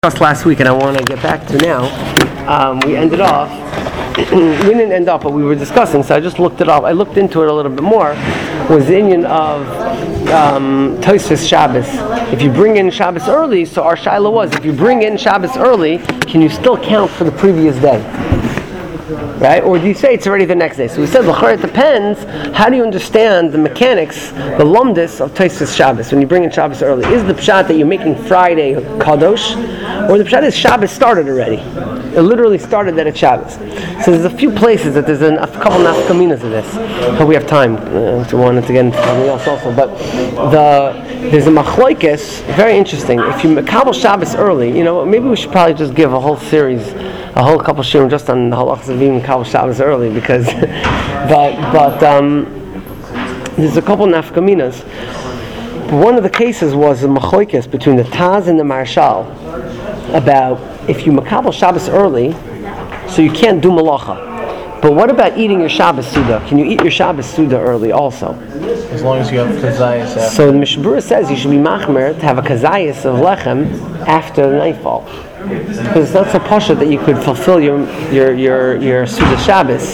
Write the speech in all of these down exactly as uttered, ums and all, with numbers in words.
Discussed last week, and I want to get back to now. Um, we ended off. we didn't end up, but we were discussing. So I just looked it up. I looked into it a little bit more. Was the union of um, Tosfos Shabbos? If you bring in Shabbos early, so our shaila was: if you bring in Shabbos early, can you still count for the previous day? Right? Or do you say it's already the next day? So we said, it depends. How do you understand the mechanics, the lumdis of Tosfos Shabbos when you bring in Shabbos early? Is the pshat that you're making Friday kadosh, or the pshat is Shabbos started already? It literally started that at Shabbos. So there's a few places that there's an, a couple nafkaminas of this. I hope we have time uh, to want to get into something else also. But the there's a machloikis, very interesting. If you makabel Shabbos early, you know, maybe we should probably just give a whole series, a whole couple shirim just on the halachas of being makabel Shabbos early, because, but but um, there's a couple nafkaminas. One of the cases was a machloikis between the Taz and the Marshal about if you makabel Shabbos early, so you can't do malacha. But what about eating your Shabbos Suda? Can you eat your Shabbos Suda early also? As long as you have kazayas after. So the Mishbura says you should be machmer to have a kazayas of lechem after nightfall. Because it's not so pashut that you could fulfill your your your, your Suda Shabbos.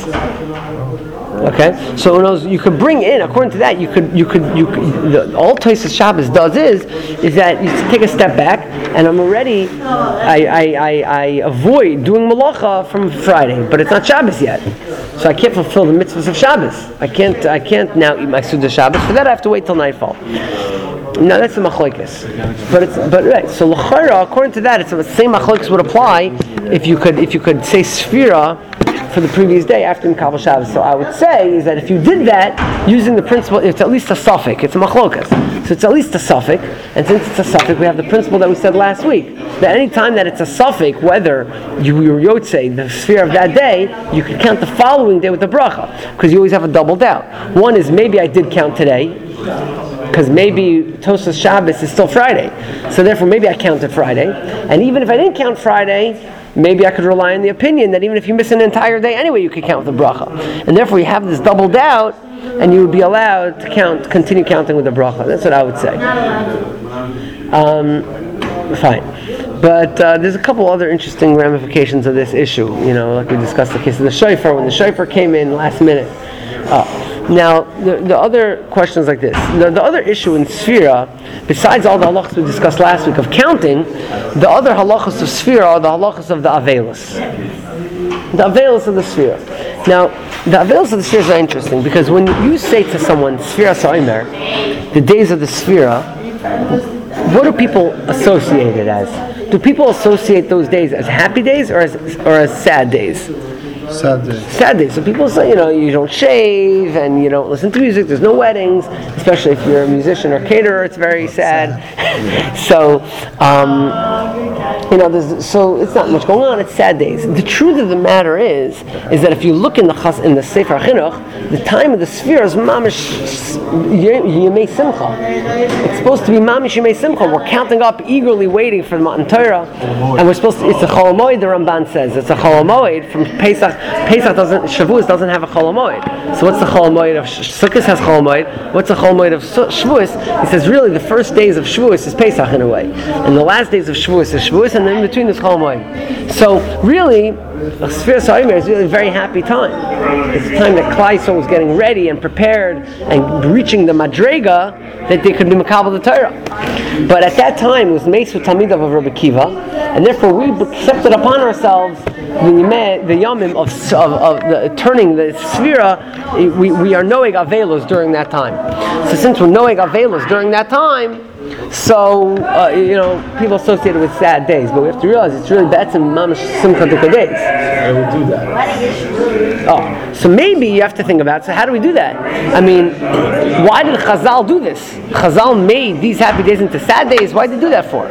Okay, so in those, you could bring in, according to that, you could, you could, you could. The, all Tosfos Shabbos does is, is that you take a step back, and I'm already, I, I, I, I avoid doing malacha from Friday, but it's not Shabbos yet, so I can't fulfill the mitzvahs of Shabbos. I can't, I can't now eat my Suda Shabbos. For that, I have to wait till nightfall. No, that's the machlokes. But it's, but right. So l'chara, according to that, it's the same machlokes would apply if you could, if you could say sfira for the previous day after Makabel Shabbos. So I would say is that if you did that using the principle, it's at least a suffix. It's a machlokas. So it's at least a suffix. And since it's a suffix, we have the principle that we said last week, that any time that it's a suffix, whether you your yotzei, the sphere of that day, you could count the following day with the bracha, because you always have a double doubt. One is maybe I did count today, because maybe Tosfos Shabbos is still Friday. So therefore maybe I counted Friday. And even if I didn't count Friday, maybe I could rely on the opinion that even if you miss an entire day anyway, you could count with the bracha. And therefore you have this double doubt, and you would be allowed to count, continue counting with the bracha. That's what I would say. Um, fine. But uh, there's a couple other interesting ramifications of this issue. You know, like we discussed the case of the shofar, when the shofar came in last minute. Uh, Now, the, the other questions like this. The, the other issue in Sfira, besides all the halachas we discussed last week of counting, the other halachas of Sfira are the halachas of the Avelis. The Avelis of the Sfira. Now, the Avelis of the Sfira is very interesting, because when you say to someone, Sfira Sa'imer, the days of the Sfira, what do people associate it as? Do people associate those days as happy days or as, or as sad days? Sad days. Sad days. So people say, you know, you don't shave and you don't listen to music. There's no weddings, especially if you're a musician or caterer. It's very sad. so, um, you know, there's, so it's not much going on. It's sad days. The truth of the matter is, is that if you look in the chas, in the Sefer HaChinuch, the time of the sphere is mamish yemei simcha. It's supposed to be mamish yemei simcha. We're counting up, eagerly waiting for the Matan Torah, and we're supposed to. It's a Chol HaMoed. The Ramban says it's a Chol HaMoed from Pesach. Pesach doesn't, Shavuos doesn't have a Chol HaMoed. So what's the Chol HaMoed of Sukkot has Chol HaMoed? What's the Chol HaMoed of Shavuos? He says really the first days of Shavuos is Pesach in a way, and the last days of Shavuos is Shavuos, and then in between is Chol HaMoed. So really, Sfira Sa'imer is really a very happy time. It's a time that Klal Yisrael was getting ready and prepared and reaching the Madrega that they could be Makabel the Torah. But at that time it was Meisu Talmidav of Rabbi Kiva, and therefore we accepted upon ourselves the, the yamim of, of, of the, turning the Sfira. We, we are knowing Avelos during that time. So since we're knowing Avelos during that time, so uh, you know, people associate it with sad days, but we have to realize it's really that's in mamash simcha dika days. I would do that. Oh, so maybe you have to think about. So how do we do that? I mean, why did Chazal do this? Chazal made these happy days into sad days. Why did they do that for?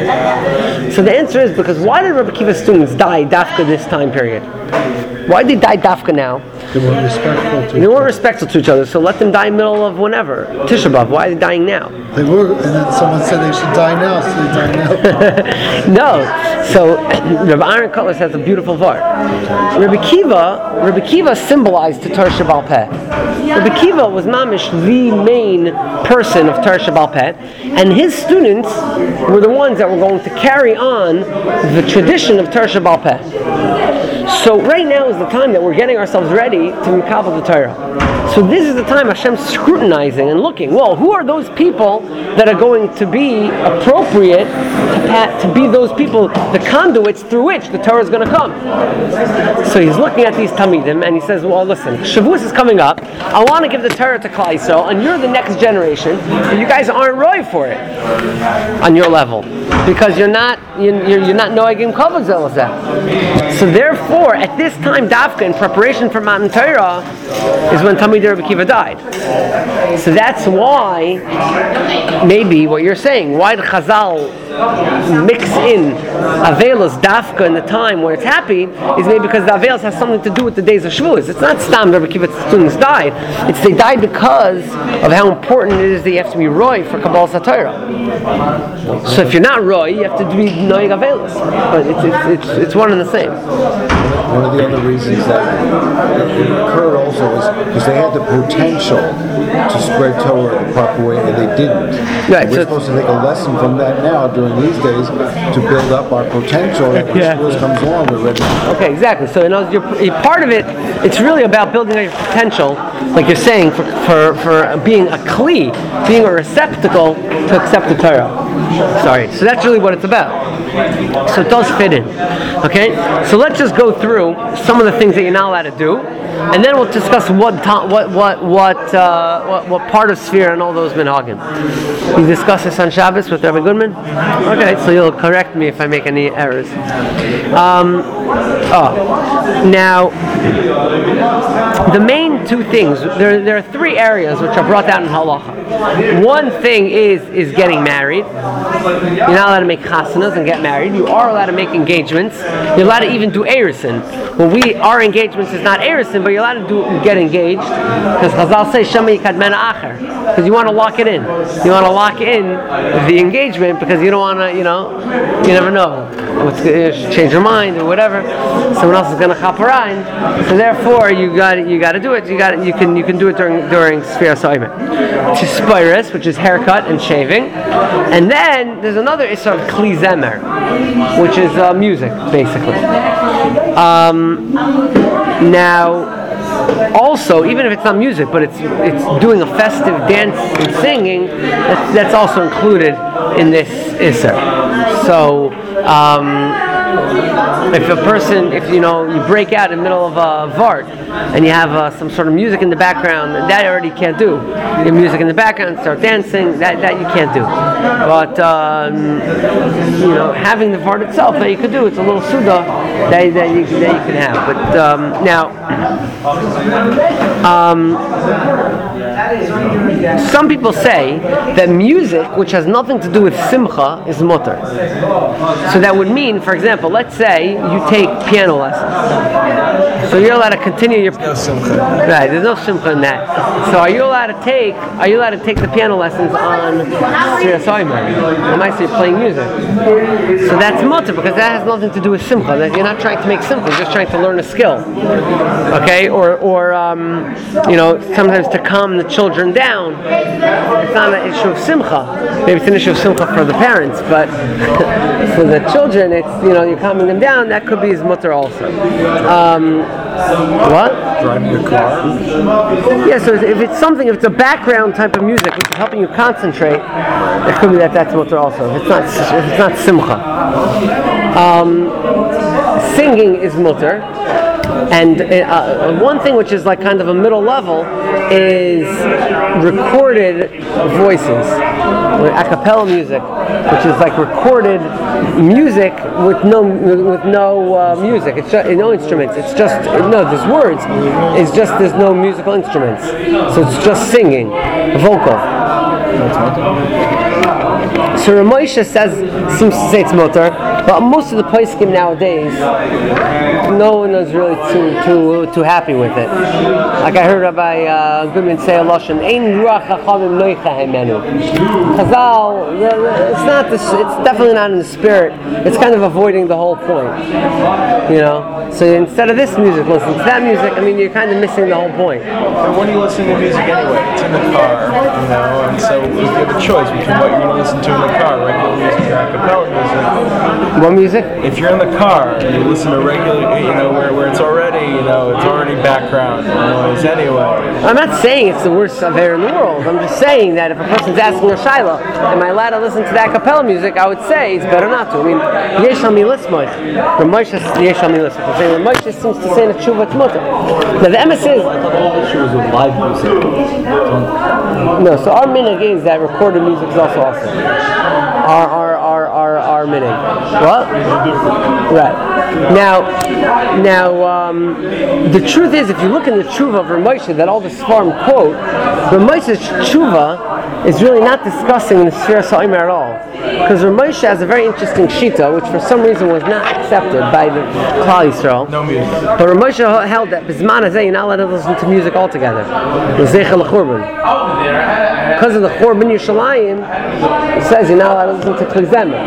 So the answer is because why did Rabbi Kiva's students die dafka this time period? Why did they die dafka now? They weren't respectful to They weren't respectful to each other, so let them die in the middle of whenever. Tisha B'Av, why are they dying now? They were, and then someone said they should die now, so they die now. No. So Rabbi Aaron Kotler has a beautiful var. Rabbi Kiva, Rabbi Kiva symbolized to Torah Sheba'al Peh. Rabbi Kiva was mamish the main person of Torah Sheba'al Peh, and his students were the ones that were going to carry on the tradition of Torah Sheba'al Peh. So right now is the time that we're getting ourselves ready to Mikabel the Torah. So this is the time Hashem's scrutinizing and looking, well, who are those people that are going to be appropriate to, pat, to be those people, the conduits through which the Torah is going to come? So he's looking at these Talmidim and he says, well, listen, Shavuos is coming up. I want to give the Torah to Klal Yisrael, and you're the next generation, but you guys aren't roy for it on your level, because you're not you're, you're not noegim kavod zeh lezeh. So therefore, at this time, Dafka, in preparation for Matan Torah, is when Talmidei Rabbi Kiva died. So that's why, maybe what you're saying, why did Chazal mix in Avelos Dafka in the time where it's happy, is maybe because the Avelos has something to do with the days of Shavuos. It's not Stam Rabbi Kiva's students died. It's they died because of how important it is that you have to be roy for Kabbalah Torah. So if you're not roy, you have to be Noeg Avelos. But it's, it's, it's, it's one and the same. One of the other reasons that it occurred also is because they had the potential to spread Torah the proper way, and they didn't. Right, we're so supposed to take a lesson from that now during these days to build up our potential. That when Yeah. Shavuos comes along, we're ready. Okay, exactly. So in other, you're, part of it, it's really about building up your potential, like you're saying, for for, for being a kli, being a receptacle to accept the Torah. Sorry. So that's really what it's about. So it does fit in. Okay? So let's just go through some of the things that you're not allowed to do, and then we'll discuss what to, what what what, uh, what what part of sphere and all those minhagim. You discuss this on Shabbos with Rabbi Goodman? Okay, so you'll correct me if I make any errors. Um, oh, now the main two things. There there are three areas which are brought down in halacha. One thing is is getting married. You're not allowed to make chasanas and get married. You are allowed to make engagements. You're allowed to even do erisin. Well, we our engagements is not erisin, but you're allowed to do get engaged, because Chazal says shama yikadmena acher, because you want to lock it in. You want to lock in the engagement because you don't want to, you know, you never know what's going to change your mind or whatever. Someone else is going to chaparine. So therefore, you got you got to do it. You got you can you can do it during during Sfira Soimet. Tispiris, which is haircut and shaving, and then there's another issue of kli zemer, which is uh, music, basically. Um, now, also, even if it's not music, but it's it's doing a festive dance and singing, that's, that's also included in this Isser. So, um, if a person, if you know, you break out in the middle of a vart and you have uh, some sort of music in the background, that already can't do. You have music in the background, start dancing, that, that you can't do. But, um, you know, having the vart itself, that you could do, it's a little suda that, that, you, that you can have. But um, now, um, some people say that music, which has nothing to do with simcha, is mutter. So that would mean, for example, let's say you take piano lessons. So you're allowed to continue your No simcha. right. There's no simcha in that. So are you allowed to take? Are you allowed to take the piano lessons on Sfira Soimer? Am I say playing music? So that's mutter because that has nothing to do with simcha. That you're not trying to make simcha. You're just trying to learn a skill. Okay, or or um, you know, sometimes to calm the children down. It's not an issue of simcha. Maybe it's an issue of simcha for the parents, but for the children, it's, you know, you're calming them down. That could be his mutter also. Um, what? Driving your car. Yeah, so if it's something, if it's a background type of music which is helping you concentrate, it could be that that's mutter also. If it's not, if it's not simcha. Um, singing is mutter. And uh, one thing which is like kind of a middle level is recorded voices, a cappella music, which is like recorded music with no with no uh, music. It's just, no instruments. It's just no. There's words. It's just there's no musical instruments. So it's just singing, vocal. So Ramosha says, seems to say it's mutar. But most of the poskim nowadays, no one is really too too too happy with it. Like I heard Rabbi uh, Goodman say a lashon, "Ein ruach chachamim noicha hemenu." Chazal, it's not this. It's definitely not in the spirit. It's kind of avoiding the whole point, you know. So instead of this music, listen to that music. I mean, you're kind of missing the whole point. And when are you listening to music anyway? It's in the car, you know, and so you have a choice between what you're going to listen to in the car, regular music or a cappella music. What music? If you're in the car and you listen to regular, you know, where, where it's already, you know, it's already background noise anyway. I'm not saying it's the worst affair in the world. I'm just saying that if a person's asking a shaila, am I allowed to listen to that cappella music? I would say it's better not to. I mean, yesh al milismoich. Ramosha yesh al milismoich. I'm saying Ramosha seems to say in the tshuva t'muta. Now the emes is. I thought all the shows with live music. No, so our minhag is that recorded music is also awesome. Our our our our our minhag. What? Right. Now, now um, the truth is, if you look in the tshuva of Ramosha that all the Sfarim quote, Ramosha's tshuva is really not discussing the Sfira Sa'imah at all. Because Ramosha has a very interesting shita, which for some reason was not accepted by the Klal Yisrael. No music. But Ramosha held that Bisman Hazeh, you're not allowed to listen to music altogether. L'zeicha l'churban. Because of the Churban Yerushalayim, it says you're not allowed to listen to Kli Zemer.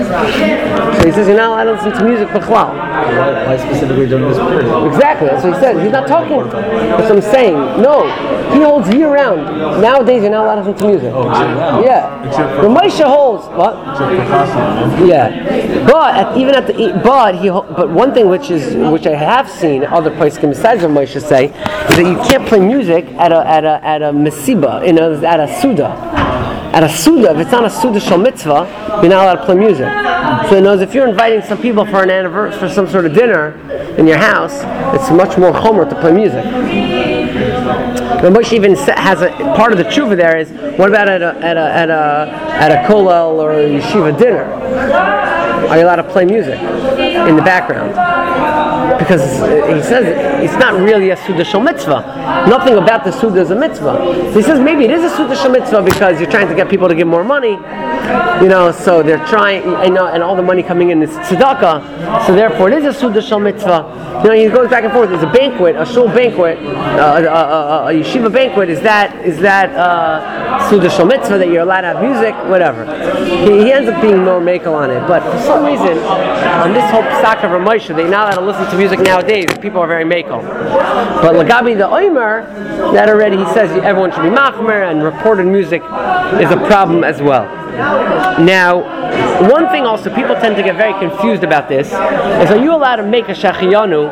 So he says you're not allowed to listen to music b'chlal. Why specifically during this period? Exactly, that's what he said. He's not talking. That's what I'm saying. No, he holds year round. Nowadays you're not allowed to listen to music. Oh, year round? Yeah. Ramosha holds what? Yeah. But at, even at the but he but one thing which is which I have seen other poskim besides Ramosha say is that you can't play music at a at a at a mesiba in a at a suda. At a suda, if it's not a suda shal mitzvah, you're not allowed to play music. So in other words, if you're inviting some people for an anniversary, for some sort of dinner in your house, it's much more chomer to play music. Ramosha even has a part of the tshuva there is, what about at a at a at a at a kollel or a yeshiva dinner? Are you allowed to play music in the background? Because he says it's not really a suda shal mitzvah. Nothing about the suda is a mitzvah. So he says maybe it is a suda shal mitzvah because you're trying to get people to give more money, you know. So they're trying, you know, and all the money coming in is tzedakah. So therefore, it is a suda shal mitzvah. You know, he goes back and forth. There's a banquet, a shul banquet, uh, a, a, a, a yeshiva banquet. Is that is that uh, suda shal mitzvah that you're allowed to have music, whatever. He, he ends up being more makel on it, but for some reason, on this whole psak of Ramosha, they're not allowed to listen to music nowadays. People are very makel. But Lagabi the Omer, that already he says everyone should be machmer, and recorded music is a problem as well. Now, one thing also people tend to get very confused about this is: are you allowed to make a shachiyanu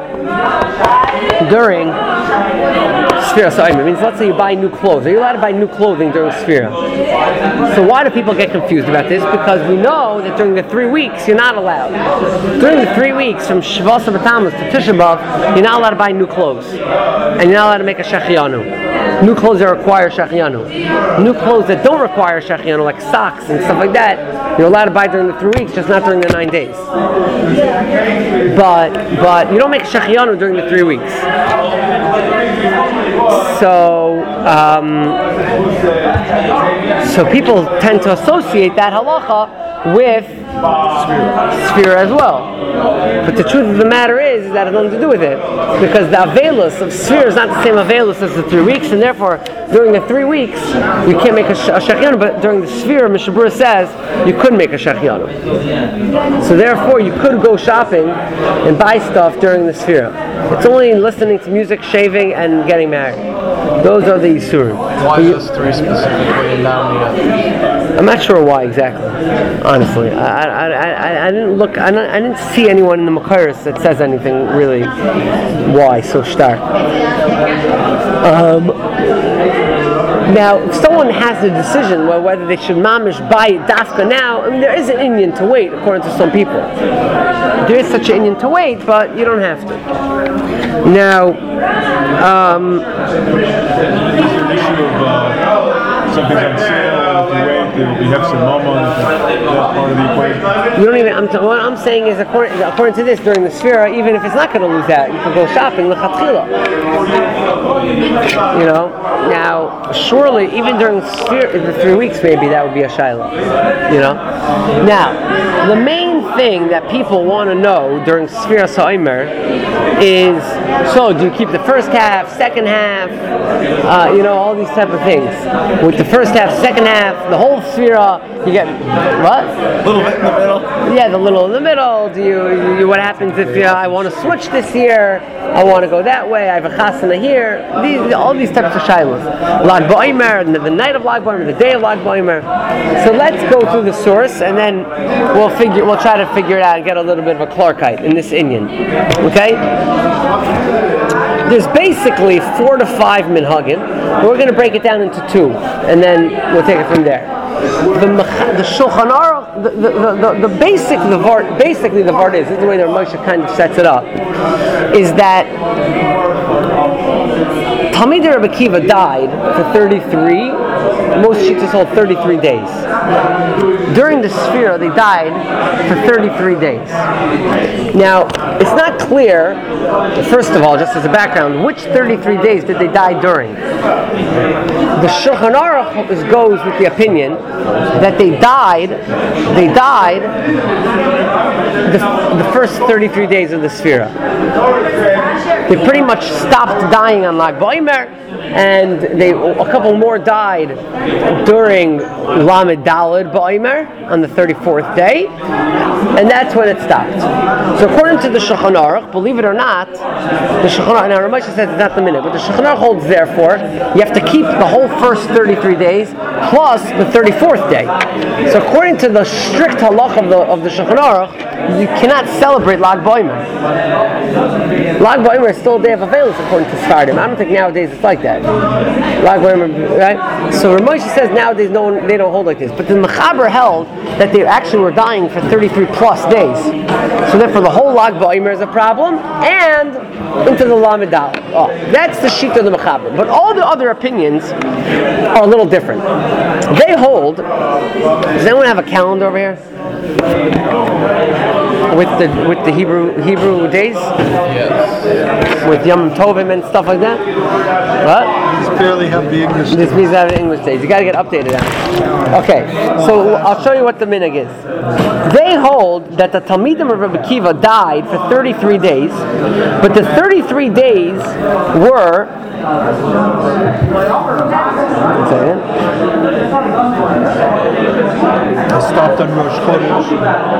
during Sfira Sa'imah? It means, let's say you buy new clothes. Are you allowed to buy new clothing during Sfira? So why do people get confused about this? Because we know that during the three weeks you're not allowed. During the three weeks from Shavuos B'Tammuz to Tisha B'Av, you're not allowed to buy new clothes, and you're not allowed to make a shachiyanu. New clothes that require shachiyanu. New clothes that don't require shachiyanu, like socks and stuff like that, you're allowed to buy during the three weeks, just not during the nine days. But but you don't make shachiyanu during the three weeks. So um, so people tend to associate that halacha with Sfira as well. But the truth of the matter is, is that it has nothing to do with it. Because the avelus of Sfira is not the same avelus as the three weeks, and therefore, during the three weeks, you can't make a, sh- a shachiyanu, but during the Sfira, Mishabura says, you could make a shachiyanu. So therefore, you could go shopping and buy stuff during the Sfira. It's only listening to music, shaving, and getting married. Those are the Yisurim. Why is this three specifically and not the others? I'm not sure why exactly. Honestly, I I, I, I didn't look. I didn't, I didn't see anyone in the Makairos that says anything really why so stark. Um, now, if someone has a decision well, whether they should mamish buy it dafka now, I mean, there is an Indian to wait, according to some people. There is such an Indian to wait, but you don't have to. Now, um, something's on sale, if you wait, there will be hefsed mammon, that's part of the equation. You don't even, I'm, what I'm saying is, according, according to this, during the Sfira, even if it's not going to lose out, you can go shopping, l'chatchila. You know? Now, surely, even during Sfira, the three weeks maybe, that would be a shaila. You know? Now, the main thing that people want to know during Sfiras HaOmer is, so do you keep the first half, second half, uh, you know, all these type of things. With the first half, second half, the whole Sfira, you get, what? A little bit in the middle. Yeah, the little in the middle. Do you, you what happens if you know, I want to switch this year? I want to go that way. I have a chasana here. These, all these types of shilos. Lag Ba'omer, the night of Lag Ba'omer, the day of Lag Ba'omer. So let's go through the source, and then we'll figure. We'll try to figure it out and get a little bit of a clarkite in this inyan. Okay. There's basically four to five minhagim. We're going to break it down into two, and then we'll take it from there. The the Shulchan Aruch, the, the, the, the basic the vart, basically the vart is, this is the way that Moshe kind of sets it up, is that Talmidei Rebbe Akiva died for thirty-three, most shittas hold thirty-three days. During the Sfira, they died for thirty-three days. Now, it's not clear, first of all, just as a background, which thirty-three days did they die during? The Shulchan Aruch goes with the opinion that they died, they died the, the first thirty-three days of the Sfira. They pretty much stopped dying on Lag Ba'omer, and they a couple more died during Lamed Daled Ba'omer on the thirty-fourth day, and that's when it stopped. So according to the Shulchan Aruch, believe it or not, the Shulchan Aruch, now Ramesh says it's not the minute, but the Shulchan Aruch holds therefore you have to keep the whole first thirty-three days plus the thirty-fourth day. So according to the strict halach of the of the Shulchan Aruch, you cannot celebrate Lag Ba'omer. Lag Ba'omer is still a day of availance according to Sfardim. I don't think nowadays it's like that. Lag Ba'omer, right? So Ramesh says nowadays no one, they don't hold like this, but the Mechaber held that they actually were dying for thirty-three plus days. So therefore the whole Lag Ba'omer is a problem, and into the Lamed Daled. Oh, that's the sheet of the Mechaber. But all the other opinions are a little different. They hold. Does anyone have a calendar over here? With the with the Hebrew Hebrew days? Yes. With Yom Tovim and stuff like that? What? Just barely have the English. This means that in English days. You got to get updated on it. Okay, so I'll show you what the minhag is. They hold that the Talmidim of Rebbe Akiva died for thirty-three days, but the thirty-three days were. One second. I stopped on Rosh Chodesh.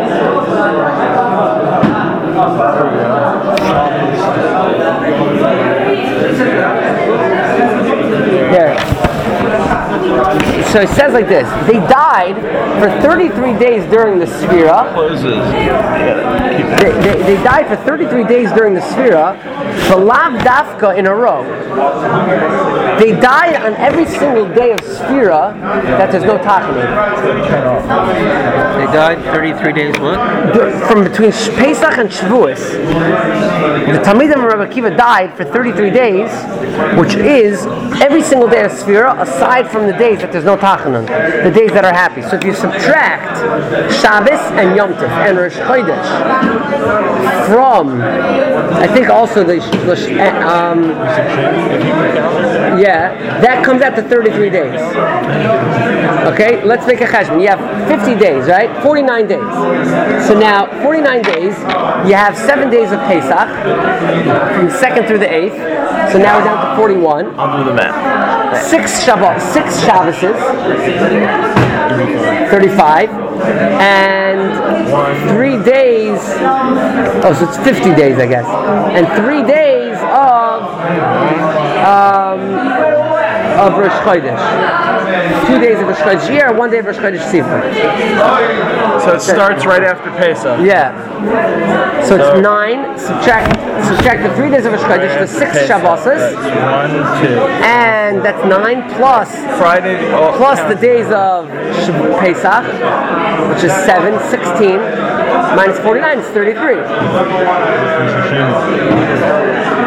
There. So it says like this: they died for thirty-three days during the Sfira. They, they, they died for thirty-three days during the Sfira, but lav dafka in a row. They died on every single day of Sfira that there's no Tachanun. They died thirty-three days what? From between Pesach and Shavuos. The Talmidim of Rebbe Akiva died for thirty-three days, which is every single day of Sfira, aside from the days that there's no Tachanun, the days that are happy. So if you subtract Shabbos and Yom Tov and Rosh Chodesh from, I think also the, um, yeah, that comes out to thirty-three days. Okay, let's make a cheshbon. You have fifty days, right? forty-nine days. So now, forty-nine days, you have seven days of Pesach, from the second through the eighth. So now we're down to forty-one. I'll do the math. Six Shabbat, six Shabboses, thirty-five, and three days. Oh, so it's fifty days, I guess, and three days of um, of Rosh Chodesh. Two days of Rosh Chodesh year, one day of Rosh Chodesh Sifra. So it starts right after Pesach. Yeah. So it's nine. Subtract subtract the three days of Rosh Chodesh, the six Shabboses. One, two. And that's nine plus Friday. Oh, plus count. the days of Shav- Pesach, which is seven, sixteen, minus forty-nine is thirty-three.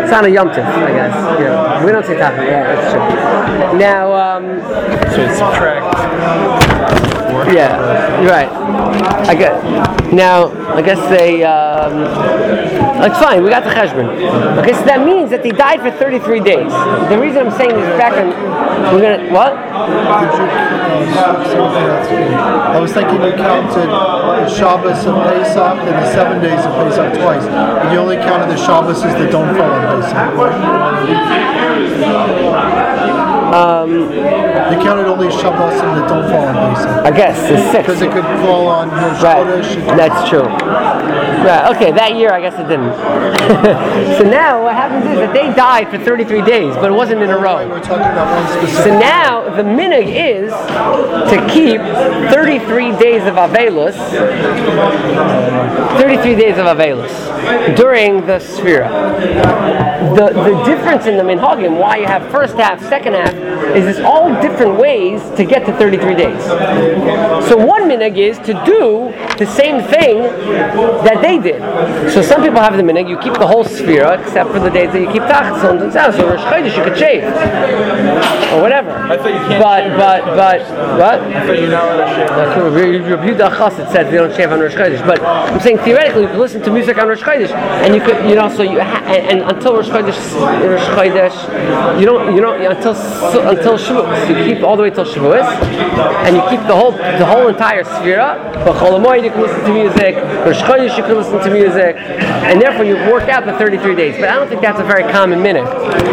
It's on a Yom Tov, I guess. Yeah. We don't say Tachlis. Yeah, that's true. Now, um, So it's subtract. Four. yeah, you're right. I get. Now, I guess they. Um, it's fine. We got the cheshbon. Okay, so that means that they died for thirty-three days. The reason I'm saying this back on, we're gonna what? Did you, uh, I was thinking you counted the Shabbos of Pesach and the seven days of Pesach twice, but you only counted the Shabbos that don't fall on Pesach. Um, You counted only Shabbos that don't fall on Pesach. I guess the six. Because it could fall on Rosh Right, Chodesh. that's true. Right, okay, that year I guess it didn't. So now what happens is that they died for thirty-three days, but it wasn't in a row. We're talking about one So specific. now the minhag is to keep thirty-three days of Avelus, thirty-three days of Avelus during the Sphira. The, the difference in the minhagim, why you have first half, second half, is it's all different ways to get to thirty-three days. So one minhag is to do the same thing that they did. So some people have the minhag, you keep the whole Sphira, except for the days that you keep Tachlis and Tzah. So Rosh Chodesh you could shave. Or whatever. I thought you can't But, shave but, on but, what? I thought you're not allowed to shave. Yehuda Chassid says they don't shave on Rosh Chodesh, but I'm saying theoretically you could listen to music on Rosh Chodesh, and you could, you know, so you ha- and, and until Rosh Chodesh, Rosh Chodesh, you don't, you don't until until Shavuos, you keep all the way till Shavuos, and you keep the whole the whole entire Sphira. But Chol HaMoed you can listen to music, Rosh Chodesh you can listen to music, and therefore you work out the thirty-three days. But I don't think that's a very common minute.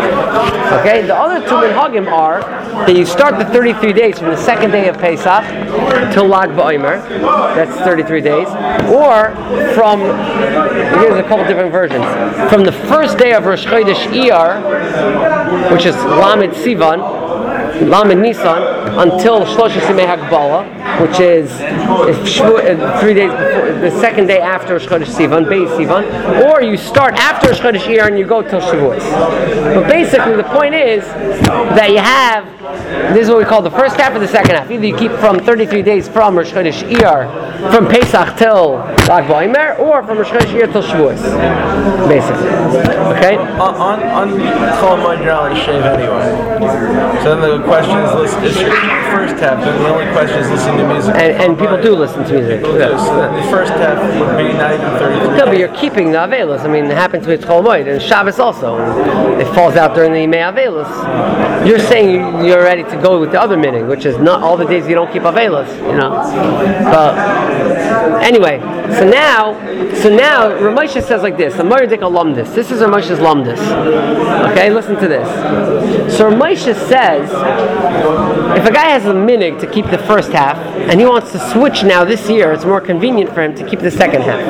Okay, the other two minhagim are that you start the thirty-three days from the second day of Pesach till Lag BaOmer, that's thirty-three days, or from, here's a couple different versions, from the first day of Rosh Chodesh Iyar, which is Lamed Sivan, Lamed Nisan, until Shlosh Yimei Hagbala, which is, is Shvu, uh, three days before, the second day after Rosh Chodesh Sivan, Beis Sivan, or you start after Rosh Chodesh Iyar and you go till Shavuos. But basically the point is that you have, this is what we call the first half or the second half. Either you keep from thirty-three days from Rosh Chodesh Iyar, from Pesach till Lag BaOmer, or from Rosh Chodesh Iyar till Shavuos, basically. Okay? On on on Chol HaMoed you're not allowed to shave anyway. So then the question is, listen, is your first half. Then the only question is listening to music. And, and people do listen to music. So the first half would be not even thirty-three. No, but you're keeping the Avelos. I mean, it happens with Chol HaMoed and Shabbos also. It falls out during the Yimei Avelos. You're saying you're ready to go with the other minhag, which is not all the days you don't keep Avelos, you know. But anyway, so now, so now Ramosha says like this: the Moedik Lamdis. This is Ramosha's Lamdis. Okay, listen to this. So Ramosha says, if a guy has a minhag to keep the first half, and he wants to switch now this year, it's more convenient for him to keep the second half,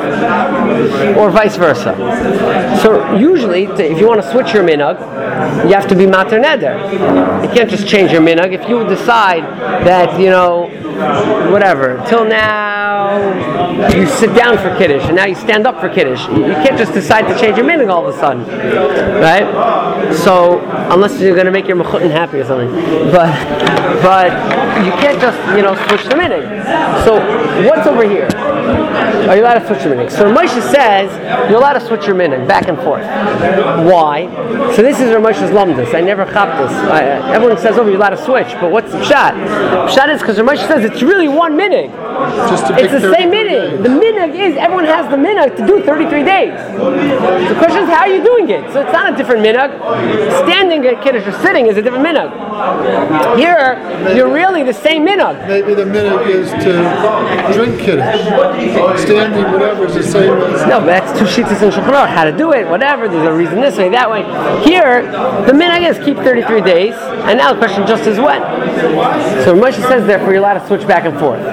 or vice versa. So usually, to, if you want to switch your minhag, you have to be mater neder. You can't just change your minhag. If you decide that, you know, whatever, till now you sit down for Kiddush and now you stand up for Kiddush, you can't just decide to change your minhag all of a sudden, right? So unless you're going to make your mechutin happy or something, but but you can't just, you know, switch the minhag. So what's over here? Are you allowed to switch your minhag? So Moshe says you're allowed to switch your minhag back and forth. Why? So this is Ramosha's Lamdus. I never chop this. I, everyone says, oh, you're allowed to switch, but what's the pshat? Pshat is because Ramosha says it's really one minhag. Just to It's pick the same thirty-three minhag. days. The minhag is everyone has the minhag to do thirty-three days. The question is, how are you doing it? So it's not a different minhag. Standing at Kiddush or sitting is a different minhag. Here, you're really the same minhag. Maybe the minhag is to drink Kiddush. Standing, whatever, is the same as... No, but that's two sheets in Shulchan Aruch. How to do it, whatever. There's a reason this way, that way. Here, the minhag is keep thirty-three days, and now the question just is when. So Moshe says, therefore, you're allowed to switch back and forth.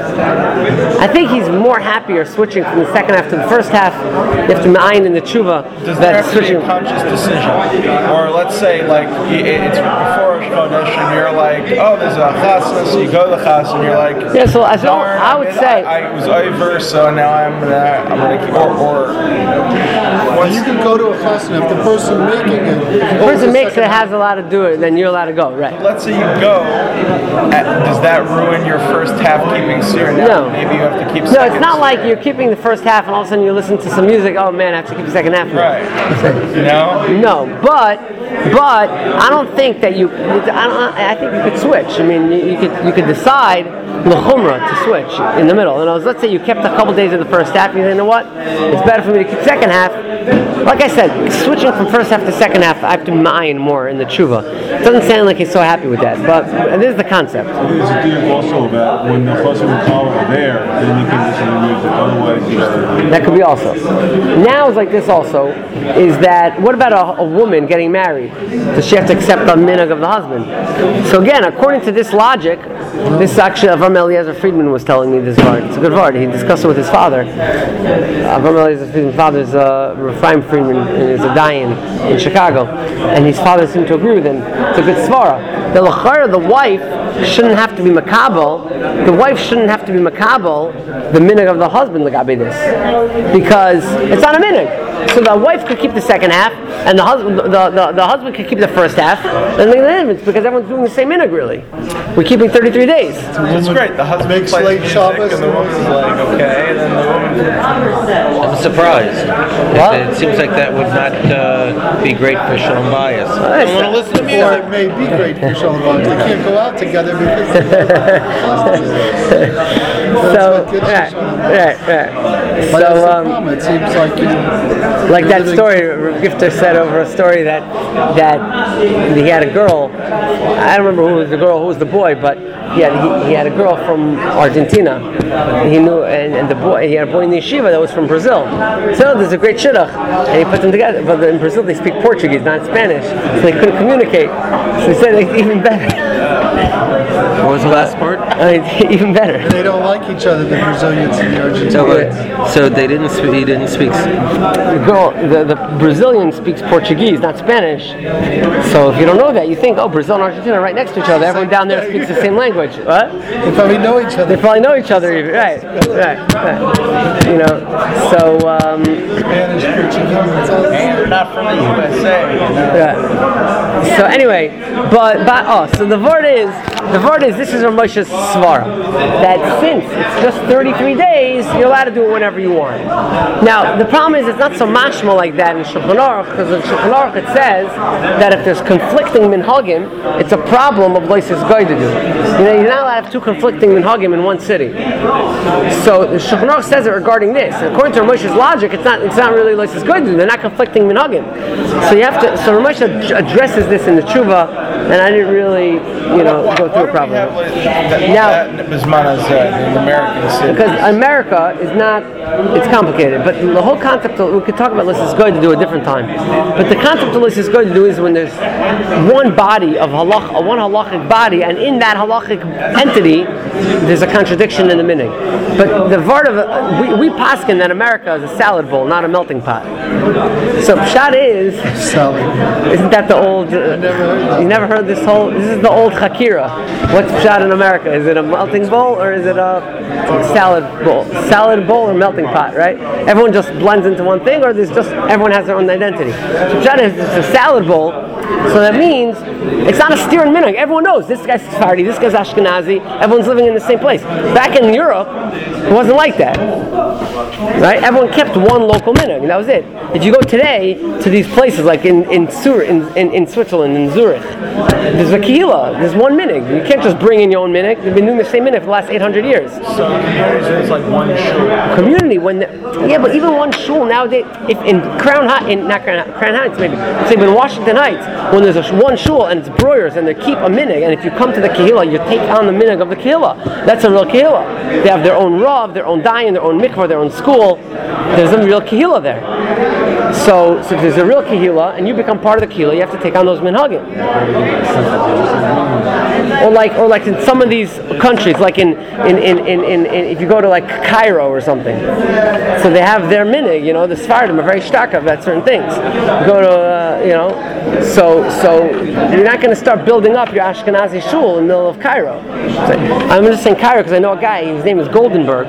I think he's more happier switching from the second half to the first half. You have to ma'ayin in the tshuva Does there that have to be switching. a conscious decision? Or let's say, like, y- it's before Rosh Chodesh and you're like, oh, there's a chasna, so you go to the chasna and you're like, Yeah, so as well, darn, I would mean, say- I, I was over, so now I'm gonna, I'm gonna keep, or, or you can go to a chasna if the person making it. The person makes it has allowed to do it, then you're allowed to go, right? Let's say you go, uh, does that ruin your first half keeping seer? Now No. maybe you have to keep No, second it's not seer. like you're keeping the first half and all of a sudden you listen to some music, oh man, I have to keep the second half. Right. You know? No, but but I don't think that you. I, don't, I think you could switch. I mean, you, you could you could decide l'chumra to switch in the middle. In other words, let's say you kept a couple days of the first half. You say, you know what? It's better for me to keep second half. Like I said, switching from first half to second half, I have to mine more in the tshuva. It doesn't sound like he's so happy with that, but this is the concept. There's a deal also that when the husband and Kala are there, then you can listen to music. Otherwise, you gotta. That could be also. Now it's like this also, is that, what about a, a woman getting married? Does she have to accept the minhag of the husband? So again, according to this logic, this actually, Avram Eliezer Friedman was telling me this word. It's a good word. He discussed it with his father. Avram Eliezer Friedman's father is uh, Ephraim Friedman, and is a dayan in Chicago. And his father seemed to agree with him. It's a good svara. The lachara, the wife, shouldn't have to be makabel. The wife shouldn't have to be makabel the minhag of the husband legabe this, because it's not a minhag. So the wife could keep the second half, and the husband, the, the, the husband could keep the first half. And the it's because everyone's doing the same minhag. Really, we're keeping thirty-three days. It's great. The husband Makes plays late music Shabbos and the woman's like, okay, and then the woman. I'm surprised. What? It, it seems like that would not uh, be great for shalom bayis. I don't want to listen to Or music. it may be great for Shalom Bayis. They can't go out together because So what gets you right, Shalom right, right. But that's So the um, problem. It seems like you like that living- story, Rav Gifter said over a story that that he had a girl. I don't remember who was the girl, who was the boy, but he had he, he had a girl from Argentina. He knew, and, and the boy he had a boy in the yeshiva that was from Brazil. So there's a great shidduch, and he put them together. But in Brazil they speak Portuguese, not Spanish, so they couldn't communicate. So he said it's even better. What was the last part? I mean, even better. they don't like each other, the Brazilians and the Argentinians. So, uh, so they didn't. Sp- he didn't speak. The girl, the, the Brazilian speaks Portuguese, not Spanish. So if you don't know that, you think, oh, Brazil and Argentina are right next to each other. Everyone down there speaks the same language. What? They probably know each They other. probably know each other, even. Right? Right? Right? You know. So. Um, Spanish, Portuguese, it's all the same. You're not from the U S A. You know? yeah. So anyway, but but oh, so the word is the word is this is Rav Moshe's svara, that since it's just thirty-three days, you're allowed to do it whenever you want. Now the problem is it's not so mashma like that in Shulchan Aruch, because in Shulchan Aruch it says that if there's conflicting minhagim, it's a problem of Leisis Goy to do. You know, you're not allowed to have two conflicting minhagim in one city. So the Shulchan Aruch says it regarding this. And according to Rav Moshe's logic, it's not it's not really Leisis Goy to do. They're not conflicting minhagim. So you have to. So Rav Moshe ad- addresses this in the tshuva, and I didn't really, you know, go Why through do it we have properly. like, that, Now- that Bismana Zed in American cities? Because America is not, it's complicated, but the whole concept of, we could talk about Lissus Goy to do a different time, but the concept of Lissus Goy to do is when there's one body of halach, one halachic body, and in that halachic entity, there's a contradiction in the meaning. But the word of, we, we paskin that America is a salad bowl, not a melting pot. So Pshat is, Salad. isn't that the old, uh, never heard that. you never heard this whole, this is the old Chakira. What's Pshat in America? Is it a melting bowl or is it a salad bowl? Salad bowl or melting pot, right? Everyone just blends into one thing, or there's just, everyone has their own identity. So Pshat is it's a salad bowl, so that means it's not a steer and minhag. Everyone knows this guy's Sephardi, this guy's Ashkenazi, everyone's living in the same place. Back in Europe, it wasn't like that. Right? Everyone kept one local minhag, and that was it. If you go today to these places, like in in, Sur, in, in, in Switzerland, in Zurich, there's a kehila, there's one minhag. You can't just bring in your own minhag. They've been doing the same minhag for the last eight hundred years. So there's like one shul. Community, when the, yeah, but even one shul nowadays, if in Crown Heights, in not Crown, Crown Heights maybe, say in Washington Heights, when there's a sh- one shul and it's broyers and they keep a minhag, and if you come to the kehila, you take on the minhag of the kehila. That's a real kehila. They have their own rav, their own dayan, their own mikvah, their own school. There's a real kehila there. So, so if there's a real kehila and you become part of the kehila, you have to take on those minhagim. or like or like in some of these countries, like in in, in, in, in, in if you go to like Cairo or something, so they have their minig. You know, the Sephardim are very stark about certain things. You go to uh, you know, so so you're not going to start building up your Ashkenazi shul in the middle of Cairo. So, I'm just saying Cairo because I know a guy. His name is Goldenberg.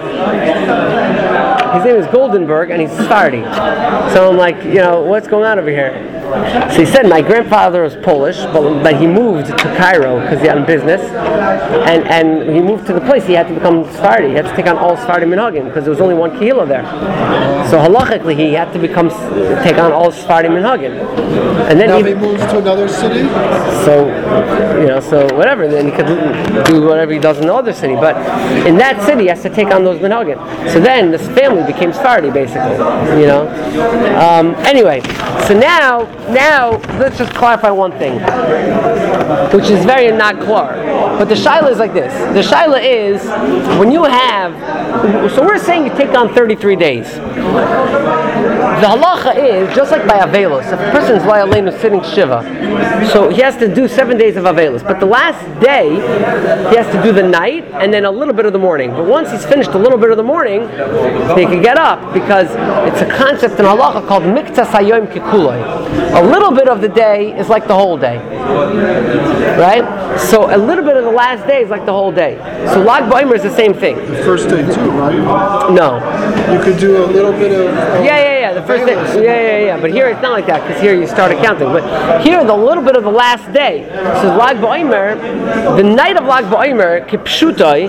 His name is Goldenberg, and he's Sephardi. So I'm like, you know, what's going on over here? So he said, my grandfather was Polish, but, but he moved to Cairo because he had a business, and, and he moved to the place. He had to become Sephardi. He had to take on all Sephardi minhagim because there was only one kehillah there. So halachically, he had to become take on all Sephardi minhagim. And then Now he, he moves to another city. so you know, so whatever. Then he could do whatever he does in the other city. But in that city, he has to take on those minhagim. So then this family became Sephardi, basically. You know. Um, anyway, so now. Now, let's just clarify one thing, which is very not clear. But the shaila is like this. The shaila is, when you have, so we're saying you take on thirty-three days. The halacha is, just like by Avelos, if a person is Layalenu sitting Shiva, so he has to do seven days of Avelos. But the last day, he has to do the night and then a little bit of the morning. But once he's finished a little bit of the morning, he can get up because it's a concept in halacha called Miktas Hayoim Kikuloi. A little bit of the day is like the whole day. Right? So a little bit of the last day is like the whole day. So Lag BaOmer is the same thing. The first day too, right? No. You could do a little bit of. of Yeah, yeah, yeah. The first day. Yeah, yeah, yeah. But here it's not like that because here you start accounting. But here the little bit of the last day. So Lag BaOmer, the night of Lag BaOmer, Kipshutoi,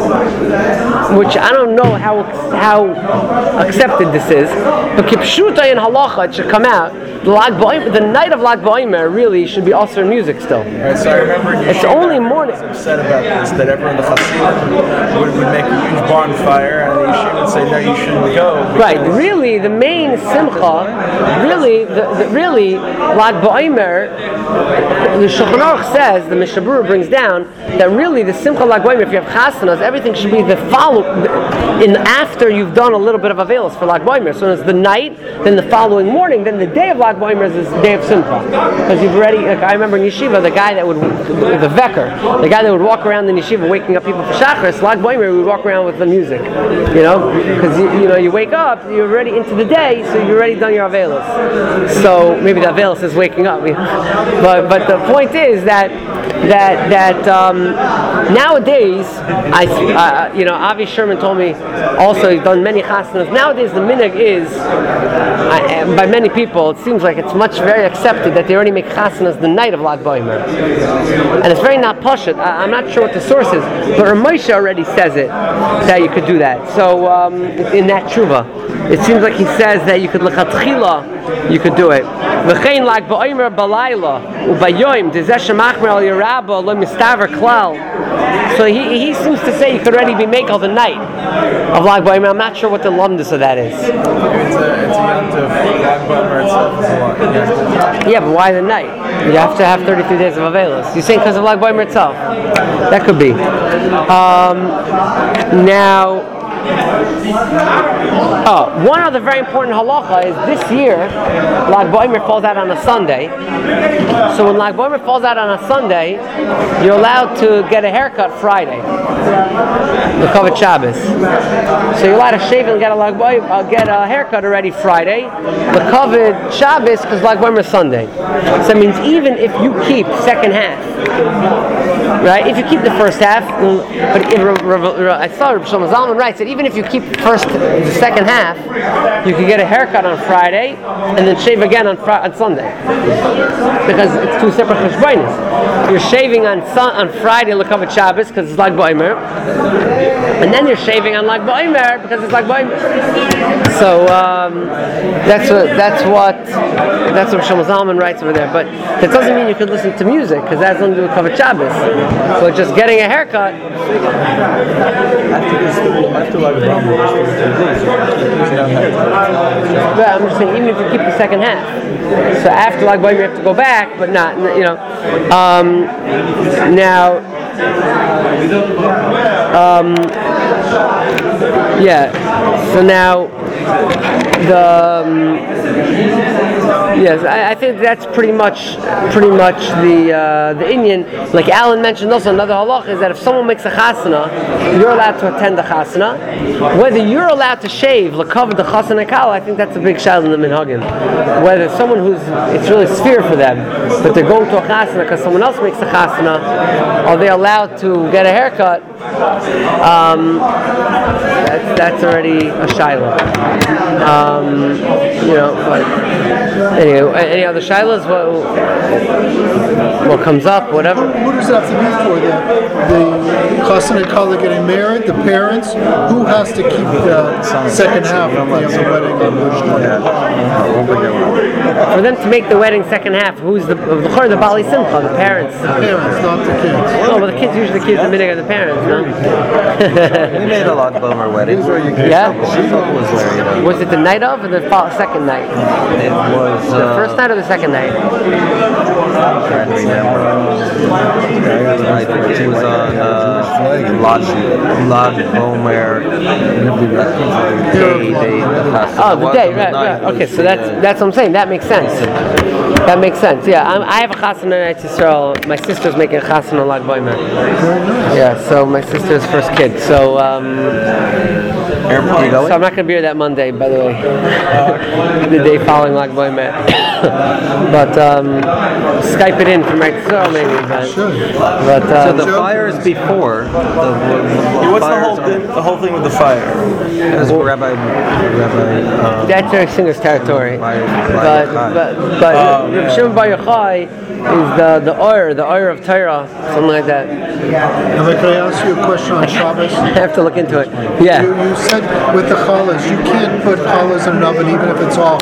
which I don't know how how accepted this is, but Kipshutoi and Halacha it should come out. The Lag BaOmer, the night of Lag BaOmer really should be also music still. Right, so I remember in It's Yeshiva, only morning. I was upset about this, that everyone in the Hasidim would, would make a huge bonfire, and the Yeshiva would say, no, you shouldn't go. Right, really, the main simcha, really, the, the, really, Lag BaOmer, the Shulchan Aruch says, the Mishnah Berurah brings down, that really the simcha Lag BaOmer, if you have chasanas, everything should be the follow, in after you've done a little bit of avelos for Lag BaOmer. So it's the night, then the following morning, then the day of Lag BaOmer is the day of simcha. Because you've already, like, I remember in Yeshiva, the guy that would, the veker, the guy that would walk around in Yeshiva waking up people for Shachris, Lag BaOmer would walk around with the music, you know, because you, you know, you wake up, you're already into the day, so you've already done your avelos. So maybe the avelos is waking up, but but the point is that that that um, nowadays, I uh, you know, Avi Sherman told me also he's done many chasanas. Nowadays the minhag is uh, by many people it seems like it's much very accepted that they already make chasanas the night of Lag BaOmer, and it's very not pashut. I, I'm not sure what the source is, but Ramosha already says it that you could do that. So um, in that tshuva, it seems like he says that you could lechatchila, you could do it. V'chein Lag BaOmer balayla ubayoim dezeh shemachmer al yerabah lo mistaver klal. So he he seems to say you could already be make all the night of Lag BaOmer. I'm not sure what the lumdus of that is. It's a, it's a yontif. Lag BaOmer itself is a lot. Yes. Yeah, but why the night? You have to have thirty-three days of avelos. You're saying because of Lag BaOmer itself? That could be. Um, now. Oh, one other very important halacha is this year, Lag BaOmer falls out on a Sunday. So when Lag BaOmer falls out on a Sunday, you're allowed to get a haircut Friday, the Kavod Shabbos. So you're allowed to shave and get a Lag BaOmer, uh, get a haircut already Friday, the Kavod Shabbos because Lag BaOmer is Sunday. So that means even if you keep second half, right? If you keep the first half, but if, I saw Rabbi Shlomo Zalman writes that even if you keep first the second half, you can get a haircut on Friday and then shave again on, fr- on Sunday because it's two separate cheshbonos. You're shaving on sun- on Friday Lekavod Shabbos because it's Lag BaOmer, and then you're shaving on Lag BaOmer because it's Lag BaOmer. So um, that's what that's what that's what Shlomo Zalman writes over there. But that doesn't mean you could listen to music because that's nothing to do with Kavod Shabbos. So just getting a haircut. After Lag BaOmer, Yeah, I'm just saying, even if you keep the second half. So after Lag BaOmer, you have to go back, but not, you know. Um, now, um, yeah. So now. the um, yes, I, I think that's pretty much pretty much the uh, the Indian. Like Alan mentioned, also another halach is that if someone makes a chasana, you're allowed to attend the chasana. Whether you're allowed to shave, cover the chasana kal, I think that's a big shayla in the minhagim. Whether someone who's it's really sphere for them, but they're going to a chasana because someone else makes a chasana, are they allowed to get a haircut? Um, that's, that's already a shayla. Um, you know, but anyway, any other shaylas? What, what comes up? Whatever. What does it have to be for? The the chasana kala getting married, the parents, who has to keep the second half of the, of the wedding? For them to make the wedding second half, who's the the, the Bali Simcha, the parents? The parents, not the kids. Oh, well, the kids usually the kids the minute of the parents, no? We made a lot of Bomer weddings. Yeah. Shmuel was there, you know. Was it the night of or the fo- second night? It was The uh, first night or the second night? I'm trying to remember. I think it was on uh, Lag Lag Bomer. Day, day, Oh, the day, right, right. Okay, so that's that's what I'm saying. That makes sense. That makes sense. Yeah, I'm, I have a chasana in Eretz Yisrael. My sister's making a chasana on Lag Boimer. Yeah, so my sister's first kid. So, um, so I'm not going to be here that Monday, by the way. The day following Lag Boimer. But um, Skype it in from Eretz Yisrael maybe. But, but So um, the fires before the, the, the What's the whole fires thing, the whole thing with the fire? As Rabbi Rabbi um, that's Eric Singer's territory. Bar- But Bar but but Reb Shimon Bar Yochai is the the oir, the oir of Torah, something like that. Now, can I ask you a question on Shabbos? I have to look into it. Yeah. You, you said with the challahs, you can't put challahs in an oven even if it's off.